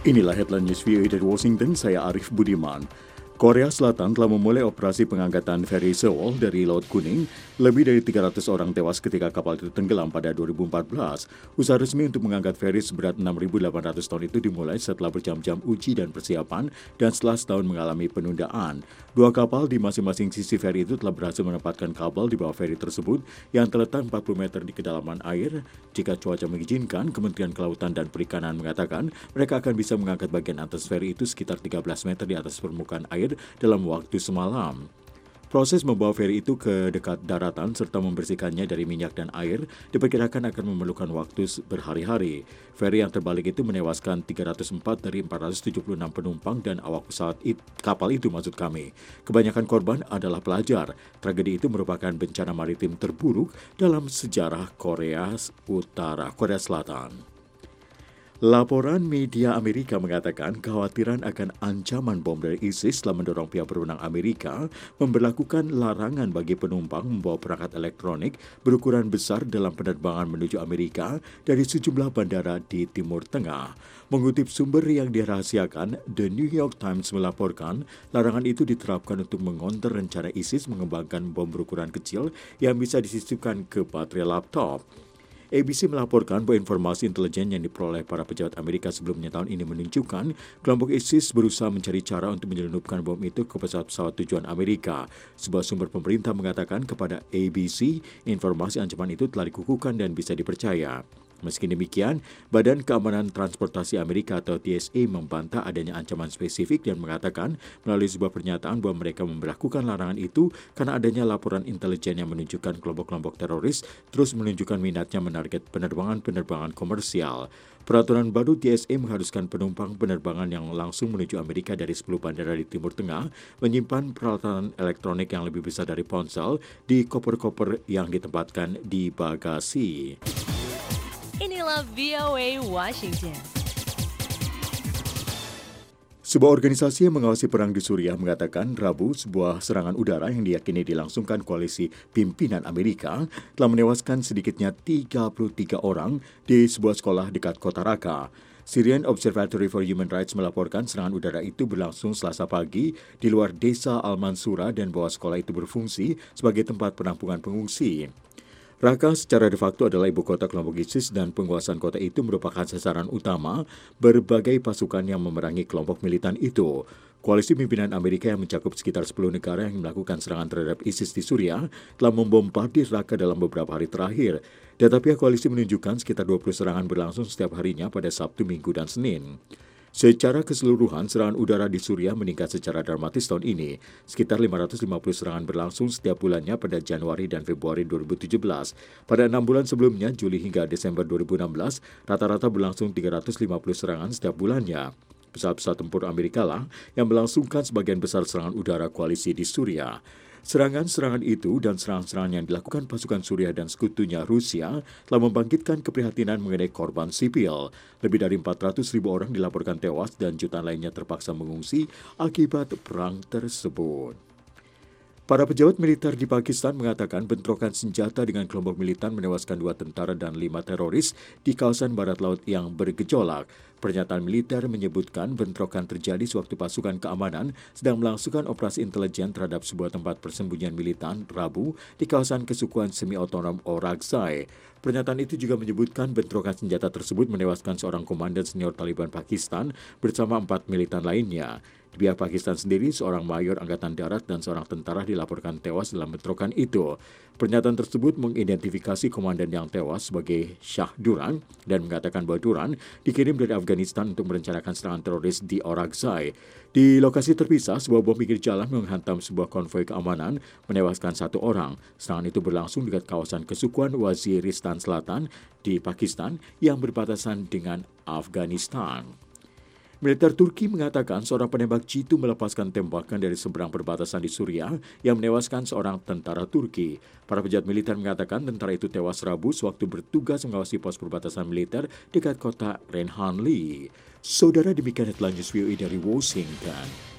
Inilah headline news VOA dari Washington, saya Arif Budiman. Korea Selatan telah memulai operasi pengangkatan Ferry Sewol dari Laut Kuning. Lebih dari 300 orang tewas ketika kapal itu tenggelam pada 2014. Usaha resmi untuk mengangkat Ferry seberat 6.800 ton itu dimulai setelah berjam-jam uji dan persiapan dan setelah setahun mengalami penundaan. Dua kapal di masing-masing sisi Ferry itu telah berhasil menempatkan kabel di bawah Ferry tersebut yang terletak 40 meter di kedalaman air. Jika cuaca mengizinkan, Kementerian Kelautan dan Perikanan mengatakan mereka akan bisa mengangkat bagian atas Ferry itu sekitar 13 meter di atas permukaan air dalam waktu semalam. Proses membawa Ferry itu ke dekat daratan serta membersihkannya dari minyak dan air diperkirakan akan memerlukan waktu berhari-hari. Ferry yang terbalik itu menewaskan 304 dari 476 penumpang dan awak pesawat kapal itu maksud kami. Kebanyakan korban adalah pelajar. Tragedi itu merupakan bencana maritim terburuk dalam sejarah Korea Selatan. Laporan media Amerika mengatakan kekhawatiran akan ancaman bom dari ISIS telah mendorong pihak berwenang Amerika memberlakukan larangan bagi penumpang membawa perangkat elektronik berukuran besar dalam penerbangan menuju Amerika dari sejumlah bandara di Timur Tengah. Mengutip sumber yang dirahasiakan, The New York Times melaporkan larangan itu diterapkan untuk mengonter rencana ISIS mengembangkan bom berukuran kecil yang bisa disisipkan ke baterai laptop. ABC melaporkan bahwa informasi intelijen yang diperoleh para pejabat Amerika sebelumnya tahun ini menunjukkan kelompok ISIS berusaha mencari cara untuk menyelundupkan bom itu ke pesawat-pesawat tujuan Amerika. Sebuah sumber pemerintah mengatakan kepada ABC, informasi ancaman itu telah dikukuhkan dan bisa dipercaya. Meski demikian, Badan Keamanan Transportasi Amerika atau TSA membantah adanya ancaman spesifik dan mengatakan melalui sebuah pernyataan bahwa mereka memberlakukan larangan itu karena adanya laporan intelijen yang menunjukkan kelompok-kelompok teroris terus menunjukkan minatnya menarget penerbangan komersial. Peraturan baru TSA mengharuskan penumpang penerbangan yang langsung menuju Amerika dari 10 bandara di Timur Tengah menyimpan peralatan elektronik yang lebih besar dari ponsel di koper-koper yang ditempatkan di bagasi. Inilah VOA Washington. Sebuah organisasi yang mengawasi perang di Suriah mengatakan Rabu sebuah serangan udara yang diyakini dilangsungkan koalisi pimpinan Amerika telah menewaskan sedikitnya 33 orang di sebuah sekolah dekat kota Raqqa. Syrian Observatory for Human Rights melaporkan serangan udara itu berlangsung Selasa pagi di luar desa Al-Mansura dan bahwa sekolah itu berfungsi sebagai tempat penampungan pengungsi. Raqqa secara de facto adalah ibu kota kelompok ISIS dan penguasaan kota itu merupakan sasaran utama berbagai pasukan yang memerangi kelompok militan itu. Koalisi pimpinan Amerika yang mencakup sekitar 10 negara yang melakukan serangan terhadap ISIS di Suriah telah membombardir Raqqa dalam beberapa hari terakhir. Data pihak koalisi menunjukkan sekitar 20 serangan berlangsung setiap harinya pada Sabtu, Minggu, dan Senin. Secara keseluruhan, serangan udara di Suriah meningkat secara dramatis tahun ini. Sekitar 550 serangan berlangsung setiap bulannya pada Januari dan Februari 2017. Pada 6 bulan sebelumnya, Juli hingga Desember 2016, rata-rata berlangsung 350 serangan setiap bulannya. Pesawat-pesawat tempur Amerika lah yang melangsungkan sebagian besar serangan udara koalisi di Suriah. Serangan-serangan itu dan serangan-serangan yang dilakukan pasukan Suriah dan sekutunya Rusia telah membangkitkan keprihatinan mengenai korban sipil. Lebih dari 400.000 orang dilaporkan tewas dan jutaan lainnya terpaksa mengungsi akibat perang tersebut. Para pejabat militer di Pakistan mengatakan bentrokan senjata dengan kelompok militan menewaskan 2 tentara dan 5 teroris di kawasan barat laut yang bergejolak. Pernyataan militer menyebutkan bentrokan terjadi sewaktu pasukan keamanan sedang melangsungkan operasi intelijen terhadap sebuah tempat persembunyian militan Rabu di kawasan kesukuan semi-otonom Orakzai. Pernyataan itu juga menyebutkan bentrokan senjata tersebut menewaskan seorang komandan senior Taliban Pakistan bersama 4 militan lainnya. Di pihak Pakistan sendiri, seorang mayor angkatan darat dan seorang tentara dilaporkan tewas dalam bentrokan itu. Pernyataan tersebut mengidentifikasi komandan yang tewas sebagai Shah Duran dan mengatakan bahwa Duran dikirim dari Afghanistan untuk merencanakan serangan teroris di Orakzai. Di lokasi terpisah, sebuah bom pinggir jalan menghantam sebuah konvoi keamanan, menewaskan 1 orang. Serangan itu berlangsung dekat kawasan kesukuan Waziristan Selatan di Pakistan yang berbatasan dengan Afghanistan. Militer Turki mengatakan seorang penembak jitu melepaskan tembakan dari seberang perbatasan di Suriah yang menewaskan seorang tentara Turki. Para pejabat militer mengatakan tentara itu tewas Rabu sewaktu bertugas mengawasi pos perbatasan militer dekat kota Reyhanli. Saudara, demikian headline news VOA dari Washington.